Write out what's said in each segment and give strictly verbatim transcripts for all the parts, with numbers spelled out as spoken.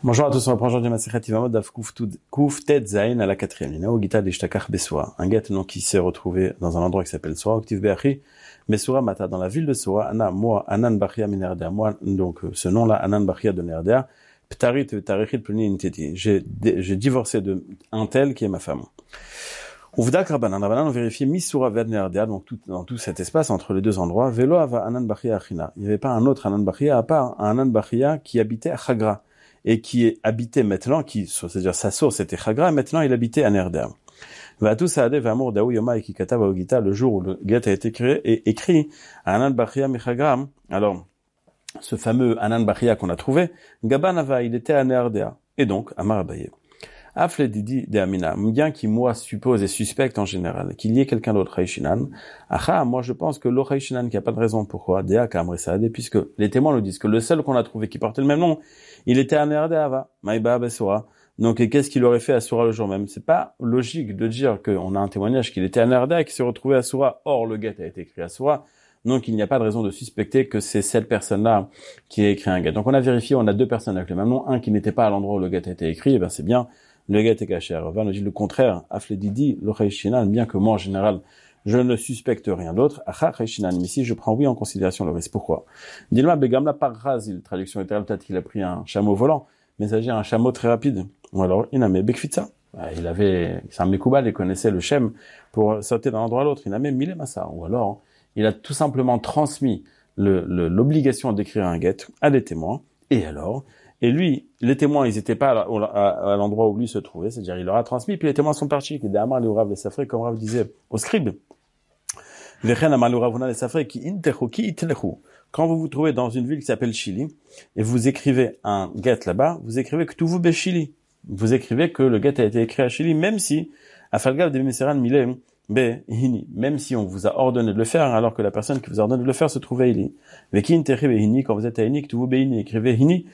Bonjour à tous, on reprend aujourd'hui Masechet Yevamot Daf Kuf Tet Zayin à la quatrième ligne. Au Gita d'Ishtakach Bessoura. Un guet donc qui s'est retrouvé dans un endroit qui s'appelle Soura, Octiv Be'achi, Bessoura Mata, dans la ville de Soura, Ana, moi, Anan Bachia Minerdea. Moi, donc, ce nom-là, Anan Bachia de Nerdea, Ptarit Tarichit Pluni Inteti. J'ai, j'ai divorcé de un tel qui est ma femme. Ouvdak Rabbanan, Rabbanan, on vérifie Missoura Ved Nerdea, donc tout, dans tout cet espace entre les deux endroits, Velo Ava Anan Bachia Achina. Il n'y avait pas un autre Anan Bachia à part un Anan Bachia qui habitait à Chagra. Et qui est habité maintenant, qui, c'est-à-dire sa source était Chagra, et maintenant il habitait à Nerdea. Va'atu Saadeh v'amur daou yoma ki katav ha'ogita, le jour où le guet a été créé, et écrit à Anan Bachia Michagra. Alors, ce fameux Anan Bachia qu'on a trouvé, Gabanava, il était à Nerdea. Et donc, Amar Abaye. Afle Didi de Amina, bien qui, moi, suppose et suspecte en général, qu'il y ait quelqu'un d'autre, Haïshinan. Acha, moi, je pense que l'autre Haïshinan, qui a pas de raison pourquoi, Dea Kamre Saadeh, puisque les témoins nous disent que le seul qu'on a trouvé qui portait le même nom, il était à Nerdea, Maïba Bessoura. Donc, et qu'est-ce qu'il aurait fait à Soura le jour même? C'est pas logique de dire qu'on a un témoignage qu'il était à Nerdea et qu'il s'est retrouvé à Soura. Or, le guet a été écrit à Soura. Donc, il n'y a pas de raison de suspecter que c'est cette personne-là qui a écrit un guet. Donc, on a vérifié, on a deux personnes avec le même nom. Un qui n'était pas à l'endroit où le guet a été écrit, et ben, c'est bien, le guet est caché. Rava nous dit le contraire. Afledidi, le Chaïchinan, bien que moi, en général, je ne suspecte rien d'autre. Acha Chaïchinan, mais ici, je prends oui en considération le risque. Pourquoi? Dilma Begamla Parrazil, traduction littérale, peut-être qu'il a pris un chameau volant, mais ça veut dire un chameau très rapide. Ou alors, il a mis Bekfitsa. Il avait, c'est un Mekoubal, il connaissait le Shem pour sauter d'un endroit à l'autre. Il a mis Mille Massa. Ou alors, il a tout simplement transmis le, le, l'obligation d'écrire un guet à des témoins. Et alors, et lui, les témoins, ils n'étaient pas à, à, à l'endroit où lui se trouvait, c'est-à-dire il leur a transmis, puis les témoins sont partis. Qui Amar le Rav les Safré, comme Rav disait au scribe. Vechen Amar le Rav les Safré, qui intechu, qui itlechu. Quand vous vous trouvez dans une ville qui s'appelle Chili, et vous écrivez un guet là-bas, vous écrivez que tout vous be Chili. Vous écrivez que le guet a été écrit à Chili, même si, à Falgav de Miseran Milem, be hini, même si on vous a ordonné de le faire, alors que la personne qui vous a ordonné de le faire se trouvait à Ili. Vekin teche be hini, quand vous êtes à Ili, que tout vous be hini, écrivez hini,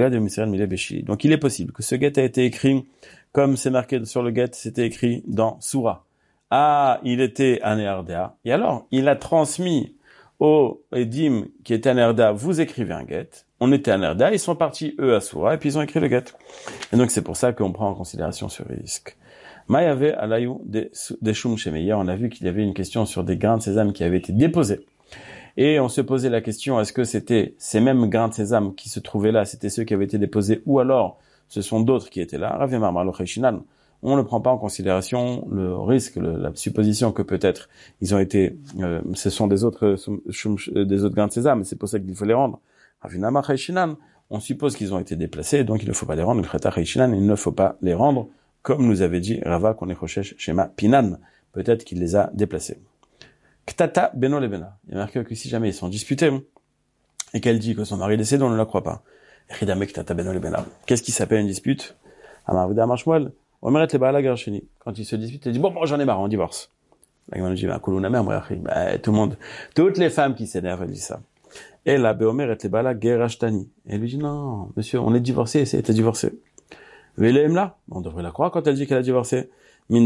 donc il est possible que ce guet a été écrit, comme c'est marqué sur le guet, c'était écrit dans Soura. Ah, il était à Nerdea. Et alors, il a transmis aux Edim qui étaient à Nerdea, vous écrivez un guet. On était à Nerdea, ils sont partis, eux, à Soura, et puis ils ont écrit le guet. Et donc c'est pour ça qu'on prend en considération ce risque. Maïave alayou des choum shemeya, on a vu qu'il y avait une question sur des grains de sésame qui avaient été déposés. Et on se posait la question, est-ce que c'était ces mêmes grains de sésame qui se trouvaient là, c'était ceux qui avaient été déposés, ou alors ce sont d'autres qui étaient là. Rav Marmar lo Chaïchinan, on ne prend pas en considération le risque, le, la supposition que peut-être ils ont été, euh, ce sont des autres, des autres grains de sésame, c'est pour ça qu'il faut les rendre. Rav Marmar Chaïchinan, on suppose qu'ils ont été déplacés, donc il ne faut pas les rendre. Le Khata Chaïchinan, il ne faut pas les rendre, comme nous avait dit Rava qu'on est Choshesh Shema Pinan, peut-être qu'il les a déplacés. Ktata beno lebena. Il y a marqué que si jamais ils sont disputés, et qu'elle dit que son mari est décédé, on ne la croit pas. Ktata beno lebena. Qu'est-ce qui s'appelle une dispute? Amarvuda Marshmuel, Omeret le Baala Gersheni. Quand ils se disputent, elle dit, bon, bon, j'en ai marre, on divorce. La Gemara dit, bah, Kuluna mer, bah, tout le monde, toutes les femmes qui s'énervent, elles disent ça. Et là, Beomeret le Baala Gerashtani. Et elle lui dit, non, monsieur, on est divorcé, c'est, t'es divorcé. Vele là, on devrait la croire quand elle dit qu'elle a divorcé. Une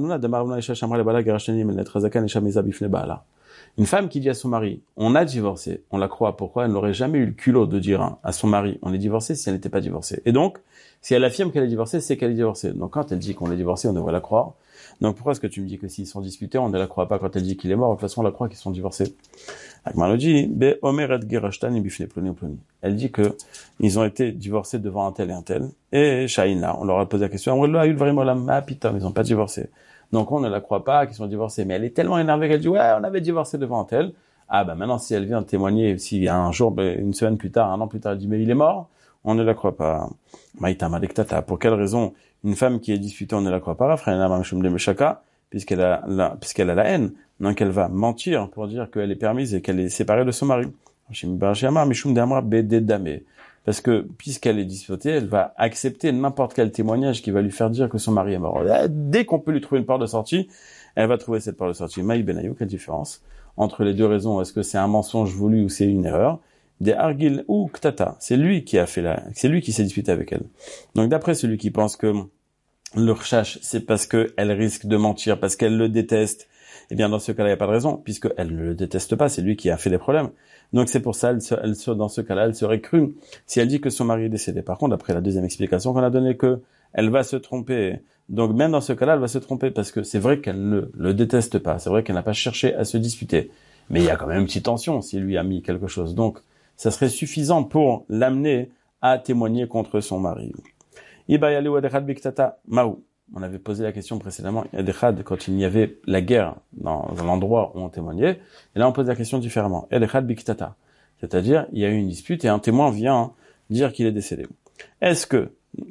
femme qui dit à son mari, on a divorcé, on la croit. Pourquoi? Elle n'aurait jamais eu le culot de dire à son mari, on est divorcé, si elle n'était pas divorcée. Et donc, si elle affirme qu'elle est divorcée, c'est qu'elle est divorcée. Donc quand elle dit qu'on est divorcé, on devrait la croire. Donc pourquoi est-ce que tu me dis que s'ils sont disputés, on ne la croit pas quand elle dit qu'il est mort? De toute façon, on la croit qu'ils sont divorcés. Elle dit que ils ont été divorcés devant un tel et un tel. Et Shaina, on leur a posé la question, ils n'ont pas divorcé. Donc on ne la croit pas qu'ils sont divorcés. Mais elle est tellement énervée qu'elle dit, ouais, on avait divorcé devant un tel. Ah bah maintenant, si elle vient témoigner, si un jour, une semaine plus tard, un an plus tard, elle dit, mais il est mort, on ne la croit pas. Pour quelle raison une femme qui est disputée, on ne la croit pas? Puisqu'elle a la, puisqu'elle a la haine. Donc elle va mentir pour dire qu'elle est permise et qu'elle est séparée de son mari. Parce que, puisqu'elle est disputée, elle va accepter n'importe quel témoignage qui va lui faire dire que son mari est mort. Dès qu'on peut lui trouver une porte de sortie, elle va trouver cette porte de sortie. Maï Benayou, quelle différence entre les deux raisons? Est-ce que c'est un mensonge voulu ou c'est une erreur? Des Argil ou Ktata. C'est lui qui a fait la, c'est lui qui s'est disputé avec elle. Donc d'après celui qui pense que le recherche, c'est parce qu'elle risque de mentir, parce qu'elle le déteste, Eh bien, dans ce cas-là, il n'y a pas de raison, puisqu'elle ne le déteste pas, c'est lui qui a fait les problèmes. Donc c'est pour ça, elle, se, elle se, dans ce cas-là, elle serait crue si elle dit que son mari est décédé. Par contre, après la deuxième explication qu'on a donnée, que elle va se tromper. Donc même dans ce cas-là, elle va se tromper, parce que c'est vrai qu'elle ne le déteste pas, c'est vrai qu'elle n'a pas cherché à se disputer. Mais il y a quand même une petite tension s'il lui a mis quelque chose. Donc, ça serait suffisant pour l'amener à témoigner contre son mari. On avait posé la question précédemment, quand il y avait la guerre dans un endroit où on témoignait, et là on pose la question différemment. C'est-à-dire, il y a eu une dispute et un témoin vient dire qu'il est décédé. Est-ce que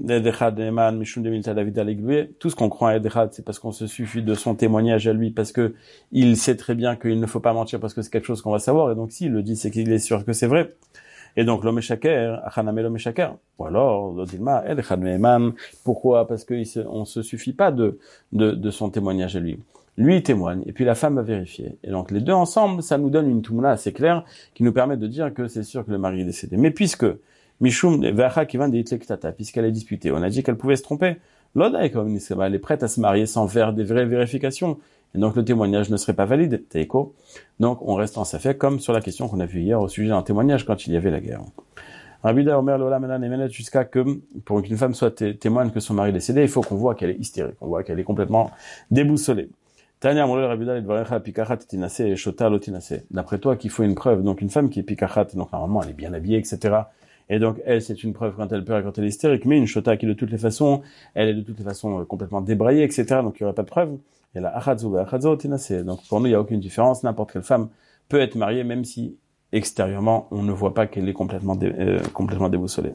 tout ce qu'on croit à Edechad, c'est parce qu'on se suffit de son témoignage à lui, parce que il sait très bien qu'il ne faut pas mentir, parce que c'est quelque chose qu'on va savoir, et donc s'il le dit, c'est qu'il est sûr que c'est vrai. Et donc l'homme shaker, achaname l'homme shaker. Ou alors, l'odilma, Edechad me'eman. Pourquoi? Parce qu'on se, on se suffit pas de, de, de son témoignage à lui. Lui, il témoigne, et puis la femme va vérifier. Et donc les deux ensemble, ça nous donne une toumna assez claire, qui nous permet de dire que c'est sûr que le mari est décédé. Mais puisque Mishum Vacha qui vient d'Itlekhtata, puisqu'elle est disputée. On a dit qu'elle pouvait se tromper. L'Oda elle est prête à se marier sans faire des vraies vérifications. Et donc le témoignage ne serait pas valide. Teiko. Donc on reste en safek, comme sur la question qu'on a vue hier au sujet d'un témoignage quand il y avait la guerre. Rabbi Da Omer Lola Menan Emenet, jusqu'à que, pour qu'une femme soit té- témoigne que son mari est décédé, il faut qu'on voit qu'elle est hystérique, on voit qu'elle est complètement déboussolée. Tania Molel Rabbi Da Edvarecha Pikachat Tinase et Shota Lotinase. D'après toi, qu'il faut une preuve. Donc une femme qui est Pikachat, donc normalement elle est bien habillée, et cetera. Et donc, elle, c'est une preuve quand elle pleure et quand elle est hystérique, mais une shota qui, de toutes les façons, elle est de toutes les façons euh, complètement débraillée, et cetera. Donc, il n'y aurait pas de preuve. Et la achadzu achadzu tinase. Donc, pour nous, il n'y a aucune différence. N'importe quelle femme peut être mariée, même si, extérieurement, on ne voit pas qu'elle est complètement, dé, euh, complètement déboussolée.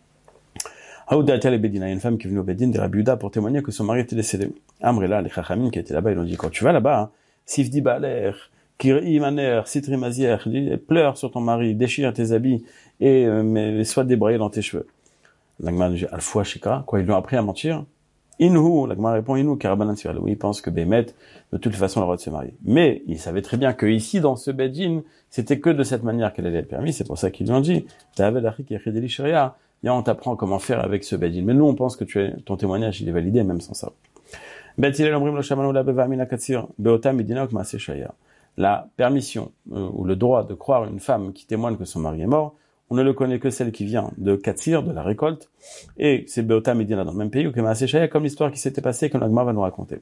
Haoudatel et Bedina, une femme qui est venue au Bedin de Rabbi Yehuda pour témoigner que son mari était décédé. Amrela, les chachamim qui étaient là-bas, ils ont dit, quand tu vas là-bas, hein, sifdi ba'aler, Kiri maner, citri mazière, pleure sur ton mari, déchire tes habits et euh, mais sois débraillé dans tes cheveux. L'agma dit al-fois shika, quoi, ils lui ont appris à mentir. Inhu, l'agma répond Inhu, karabanan sirel. Oui, il pense que Bémet, de toute façon, a le droit de se marier. Mais il savait très bien que ici, dans ce bedin, c'était que de cette manière qu'elle allait être permise. C'est pour ça qu'ils lui ont dit, t'avais la qui est sharia. Là, on t'apprend comment faire avec ce bedin. Mais nous, on pense que tu es, ton témoignage, il est validé, même sans ça. Bet-il omrim lo shamanu la beva mina katsir, beota medina ok maase shaya. La permission euh, ou le droit de croire une femme qui témoigne que son mari est mort, on ne le connaît que celle qui vient de Katsir, de la récolte, et c'est Beota Medina dans le même pays, ou que Maaseh Shaya, comme l'histoire qui s'était passée, que l'Agma va nous raconter.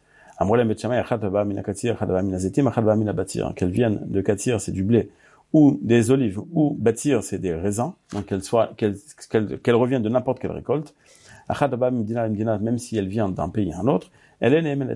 Qu'elle vienne de Katsir, c'est du blé, ou des olives, ou Batir, c'est des raisins, donc qu'elle soit, qu'elle, qu'elle, qu'elle revienne de n'importe quelle récolte. Même si elle vient d'un pays à un autre, elle est Nehemenet.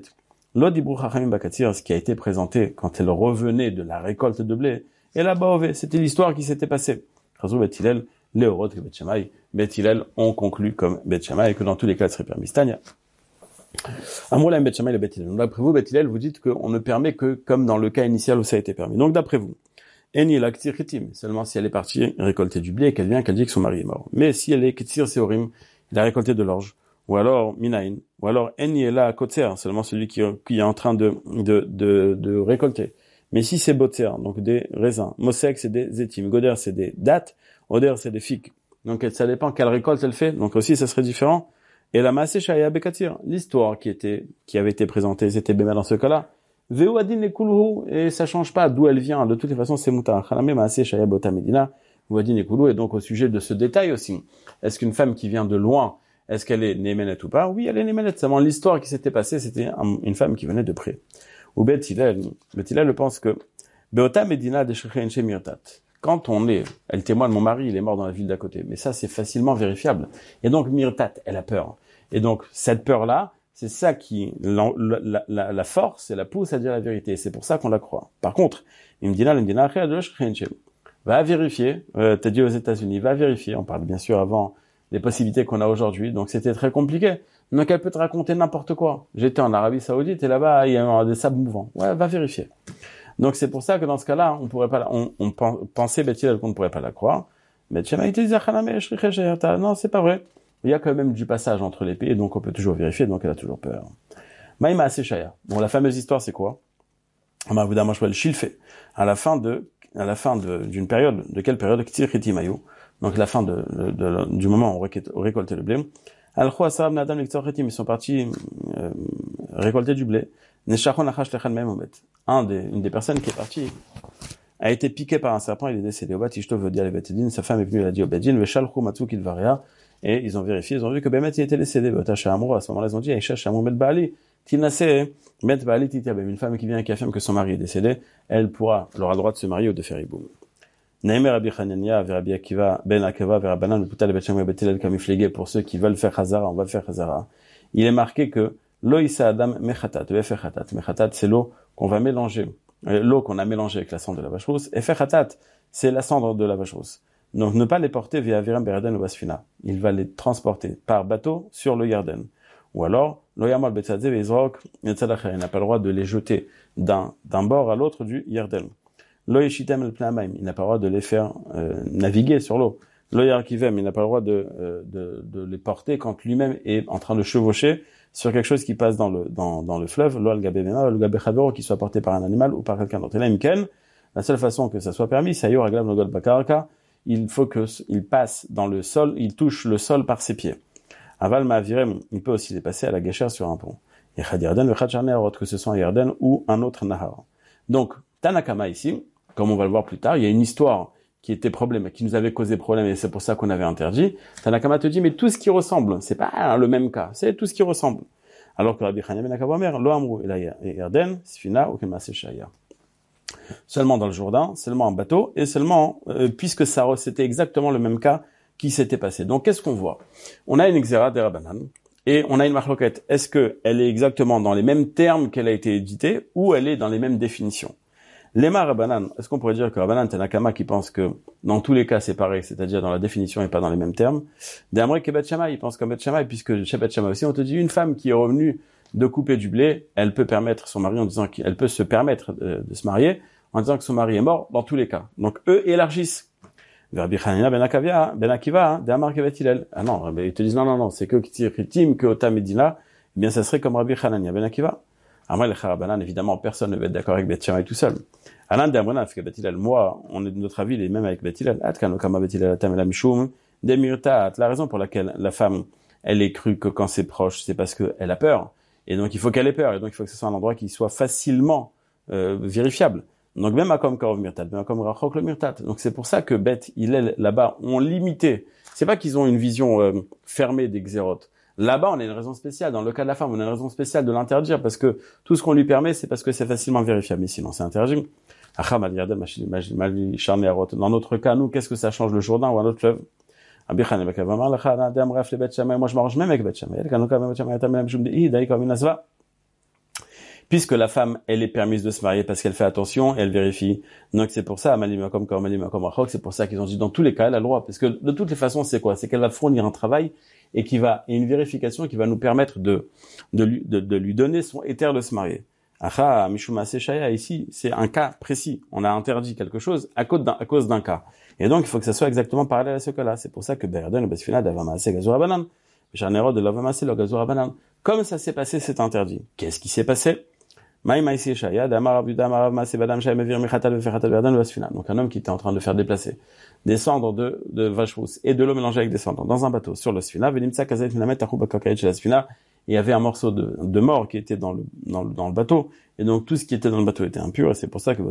Ce qui a été présenté quand elle revenait de la récolte de blé, et là-bas, c'était l'histoire qui s'était passée. Bethilel, Léorot et Bethshamay. Bethilel ont conclu comme Bethshamay, que dans tous les cas, elle serait permise. Tania. Amoulaim Bethshamay et Bethilel. D'après vous, Bethilel, vous dites qu'on ne permet que comme dans le cas initial où ça a été permis. Donc, d'après vous, Eni l'aktir khitim, seulement si elle est partie récolter du blé et qu'elle vient, qu'elle dit que son mari est mort. Mais si elle est kitsir seorim, il a récolté de l'orge. Ou alors, minaïn. Ou alors, Eni est là, kotser, seulement celui qui, qui est en train de, de, de, de récolter. Mais si c'est botser, donc des raisins, mosek c'est des étimes, goder c'est des dattes, oder c'est des figues. Donc ça dépend quelle récolte elle fait, donc aussi ça serait différent. Et la maaseh shaya bekatir, l'histoire qui était, qui avait été présentée, c'était béma dans ce cas-là. Veu adin et kulhu, et ça change pas d'où elle vient, de toutes les façons c'est mutar. Chaname maaseh shaya bota medina, veu adin et kulhu, et donc au sujet de ce détail aussi. Est-ce qu'une femme qui vient de loin, est-ce qu'elle est némenet ou pas? Oui, elle est némenet, seulement l'histoire qui s'était passée, c'était une femme qui venait de près. Ou Bethilel, Bethilel pense que Beota Medina de Shechenche Mirtat. Quand on est, elle témoigne, mon mari, il est mort dans la ville d'à côté. Mais ça, c'est facilement vérifiable. Et donc, Mirtat, elle a peur. Et donc, cette peur-là, c'est ça qui, la, la, la, la force et la pousse à dire la vérité. C'est pour ça qu'on la croit. Par contre, Imdina, l'Imdina, de Shechenche. Va vérifier, euh, t'as dit aux États-Unis, va vérifier. On parle bien sûr avant les possibilités qu'on a aujourd'hui. Donc, c'était très compliqué. Donc, elle peut te raconter n'importe quoi. J'étais en Arabie Saoudite et là-bas, il y a des sables mouvants. Ouais, va vérifier. Donc, c'est pour ça que dans ce cas-là, on pourrait pas, la, on, on pensait, Bethilel, qu'on ne pourrait pas la croire. Mais non, c'est pas vrai. Il y a quand même du passage entre les pays, donc on peut toujours vérifier, donc elle a toujours peur. Maïma Aseshaya. Bon, la fameuse histoire, c'est quoi? À la fin de, à la fin de, d'une période, de quelle période? Donc, la fin de, de, de, du moment où on récoltait le blé. Ils sont partis euh, récolter du blé. Un des, une des personnes qui est partie a été piqué par un serpent, il est décédé. Au Batishto veut dire les Betedin, sa femme est venue, elle a dit au Bedin, Veshalchu Matsu Kilvaria, et ils ont vérifié, ils ont vu que Bemet il était décédé. Batacha Amour, à ce moment-là, ils ont dit, Aisha Shamou Met Baali, Tinase, Met Baali Titiabem, une femme qui vient et qui affirme que son mari est décédé, elle pourra, elle aura le droit de se marier ou de faire Iboum. Naïmer Rabbi Chanania, Rabbi Akiva, Ben Akava, Rabbanan, Putal Bet Shamou Bet Hillel Kamiflege, pour ceux qui veulent faire Chazara, on va faire Chazara. Il est marqué que Lo Issa Adam Mechatat, Mechatat, Mechatat, c'est l'eau qu'on va mélanger. L'eau qu'on a mélangée avec la cendre de la vache rousse, et fechatat, c'est la cendre de la vache rousse. Donc ne pas les porter via Aviram Beraden ou Basfina. Il va les transporter par bateau sur le Yarden. Ou alors, Loyamal Betzadze Veizrok, il n'a pas le droit de les jeter d'un, d'un bord à l'autre du Yarden. Loyeshitem el Pnamaim, il n'a pas le droit de les faire euh, naviguer sur l'eau. Loyarkivem, il n'a pas le droit de, euh, de, de les porter quand lui-même est en train de chevaucher sur quelque chose qui passe dans le, dans, dans le fleuve, lo al-gabé-mena, al-gabé-chavero, qui soit porté par un animal ou par quelqu'un d'autre. Et là, imken, la seule façon que ça soit permis, c'est ayor aglav nogol bakaraka, il faut que, il passe dans le sol, il touche le sol par ses pieds. Aval ma'avirem, il peut aussi les passer à la gâchère sur un pont. Yechad yarden, vechad charnearot, que ce soit un yarden ou un autre nahar. Donc, Tanakama ici, comme on va le voir plus tard, il y a une histoire qui était problème, qui nous avait causé problème, et c'est pour ça qu'on avait interdit. Tanakama te dit, mais tout ce qui ressemble, c'est pas hein, le même cas, c'est tout ce qui ressemble. Alors que Rabbi Chania ben Akavamer, lo amrou ela yarden, sfina ou kemase shaya. Seulement dans le Jourdain, seulement en bateau, et seulement, euh, puisque ça, c'était exactement le même cas qui s'était passé. Donc, qu'est-ce qu'on voit? On a une Xéra de Rabbanan, et on a une marloquette. Est-ce que elle est exactement dans les mêmes termes qu'elle a été éditée, ou elle est dans les mêmes définitions? Lema Rabbanan, est-ce qu'on pourrait dire que Rabbanan Tanakama qui pense que dans tous les cas c'est pareil, c'est-à-dire dans la définition et pas dans les mêmes termes. D'Amrek que Bet Shammai, il pense comme Bet Shammai, puisque chez Bet Shammai aussi on te dit une femme qui est revenue de couper du blé, elle peut permettre son mari en disant qu'elle peut se permettre de, de se marier en disant que son mari est mort dans tous les cas. Donc eux élargissent. Rabbi Chanina ben Akavia, ben Akiva, d'Amar que Bet Hillel. Ah non, ils te disent non non non, c'est que K'tir que Ota Medina, eh bien ça serait comme Rabbi Chanania ben Akiva. Après, les Charabanan, évidemment, personne ne va être d'accord avec Bet Shammai tout seul. Alain d'Amrana, parce que Bet Hillel, moi, on est de notre avis, les mêmes avec Bet Hillel. Atkano kama Bet Hillel, atam la mishum, demirtat. La raison pour laquelle la femme, elle est crue que quand c'est proche, c'est parce qu'elle a peur. Et donc, il faut qu'elle ait peur. Et donc, il faut que ce soit un endroit qui soit facilement, euh, vérifiable. Donc, même à comme Karov Mirtat, même à comme Rachok le Mirtat. Donc, c'est pour ça que Bet Hillel, là-bas, ont limité. C'est pas qu'ils ont une vision, euh, fermée des Xérotes. Là-bas, on a une raison spéciale. Dans le cas de la femme, on a une raison spéciale de l'interdire parce que tout ce qu'on lui permet, c'est parce que c'est facilement vérifiable. Mais sinon, c'est interdit. Dans notre cas, nous, qu'est-ce que ça change, le Jourdain ou un autre fleuve? Moi, je m'arrange même avec Bet Shammai. Puisque la femme, elle est permise de se marier parce qu'elle fait attention, elle vérifie. Donc c'est pour ça, c'est pour ça qu'ils ont dit dans tous les cas, elle a le droit. Parce que de toutes les façons, c'est quoi? C'est qu'elle va fournir un travail et qui va, et une vérification qui va nous permettre de, de lui, de, de lui donner son éther de se marier. Acha, Mishuma Seshaya, ici, c'est un cas précis. On a interdit quelque chose à cause d'un, à cause d'un cas. Et donc, il faut que ça soit exactement parallèle à ce cas-là. C'est pour ça que Berden, le Besfina, d'Avamase, Gazura Banan. Janero de l'Avamase, le Gazura Banan. Comme ça s'est passé, c'est interdit. Qu'est-ce qui s'est passé? Donc un homme qui était en train de faire déplacer des cendres de, de vache rousse et de l'eau mélangée avec des cendres dans un bateau sur le Sfina, il y avait un morceau de, de mort qui était dans le, dans le, dans le bateau, et donc tout ce qui était dans le bateau était impur, et c'est pour ça que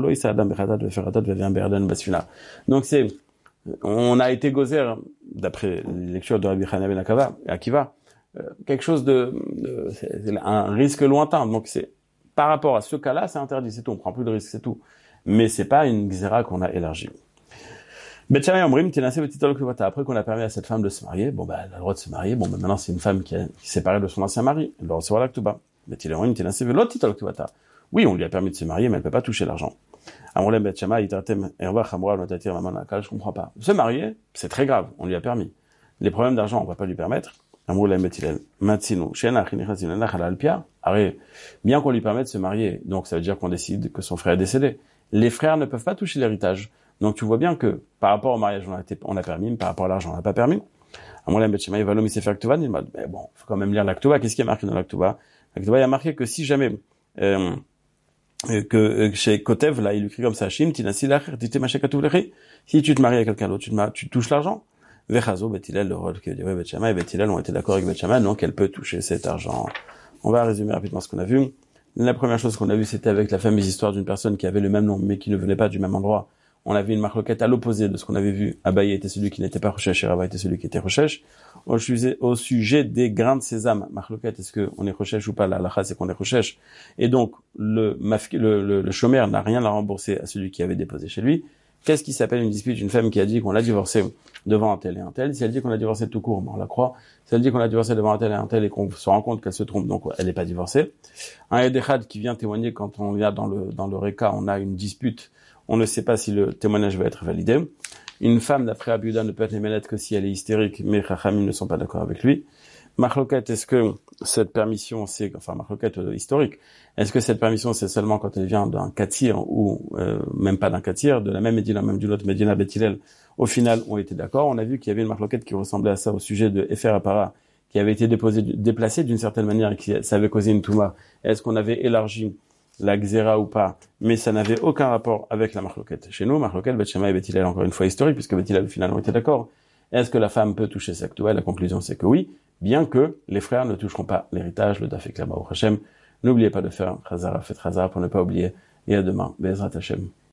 donc c'est, on a été gozer, d'après les lectures de Rabbi Chanina ben Akiva, quelque chose de, de c'est un risque lointain, donc c'est, par rapport à ce cas-là, c'est interdit, c'est tout, on prend plus de risques, c'est tout. Mais c'est pas une xéra qu'on a élargie. Bet Shammai Omrim, Tinasé Betitol Ktuvata. Après qu'on a permis à cette femme de se marier, bon bah elle a le droit de se marier, bon bah maintenant c'est une femme qui, a, qui s'est séparée de son ancien mari, elle doit recevoir la Ktuba. Bet Shammai Tinasé Velotitol Ktuvata. Oui, on lui a permis de se marier, mais elle peut pas toucher l'argent. Amrolem Bet Shammai Itatem Erva Chamra Notatir Mamanaka, je comprends pas. Se marier, c'est très grave, on lui a permis. Les problèmes d'argent, on va pas lui permettre. Amrolem Bet Hillel Matsinu Shena Chinichasin Nachal Pia. Arrête, bien qu'on lui permette de se marier, donc ça veut dire qu'on décide que son frère est décédé. Les frères ne peuvent pas toucher l'héritage. Donc tu vois bien que par rapport au mariage, on a, été, on a permis, mais par rapport à l'argent, on n'a pas permis. À mon avis, il va l'homme, il sait faire Ktuva, il m'a dit, mais bon, faut quand même lire la Ktuva. Qu'est-ce qui est marqué dans la Ktuva? La Ktuva, il y a marqué que si jamais, euh, que, euh, chez Kotev, là, il écrit comme ça, Shim, Tinasi Lacher, Tite Maché Katuvlechi, si tu te maries avec quelqu'un d'autre, tu, te, tu touches l'argent. Vechazo, Bet Hillel, le rôle que dit Bet Shammai et Bet Hillel ont été d'accord avec Bet Shammai, donc elle peut toucher cet argent. On va résumer rapidement ce qu'on a vu. La première chose qu'on a vue, c'était avec la fameuse histoire d'une personne qui avait le même nom, mais qui ne venait pas du même endroit. On avait une marloquette à l'opposé de ce qu'on avait vu. Abaye était celui qui n'était pas Rochesh et Rava était celui qui était Rochesh. Au sujet, au sujet des grains de sésame, marloquette, est-ce qu'on est Rochesh ou pas? La halakha, c'est qu'on est Rochesh. Et donc, le, le, le, le chômeur n'a rien à rembourser à celui qui avait déposé chez lui. Qu'est-ce qui s'appelle une dispute d'une femme qui a dit qu'on l'a divorcé devant un tel et un tel? Si elle dit qu'on a divorcé tout court, ben on la croit. Si elle dit qu'on a divorcé devant un tel et un tel et qu'on se rend compte qu'elle se trompe, donc elle n'est pas divorcée. Un Edechad qui vient témoigner quand on vient dans le, dans le Reka, on a une dispute. On ne sait pas si le témoignage va être validé. Une femme, d'après Abiuda, ne peut être mémélette que si elle est hystérique, mais Chachamim ne sont pas d'accord avec lui. Marloquette, est-ce que cette permission, c'est, enfin, marloquette euh, historique, est-ce que cette permission, c'est seulement quand elle vient d'un katir ou euh, même pas d'un katir, de la même Médina, même du l'autre Médina, Beth Hillel, au final, ont été d'accord. On a vu qu'il y avait une marloquette qui ressemblait à ça au sujet de Efer Apara, qui avait été déposé, déplacé d'une certaine manière et qui ça avait causé une touma. Est-ce qu'on avait élargi la xéra ou pas? Mais ça n'avait aucun rapport avec la marloquette. Chez nous, marloquette, Beth Shammai et Beth Hillel, encore une fois historique, puisque Beth Hillel, au final, ont été d'accord. Est-ce que la femme peut toucher sa ktoua? La conclusion, c'est que oui, bien que les frères ne toucheront pas l'héritage, le dafek là-bas au Hachem. N'oubliez pas de faire Chazara, faites Chazara pour ne pas oublier. Et à demain, Be'ezrat Hashem.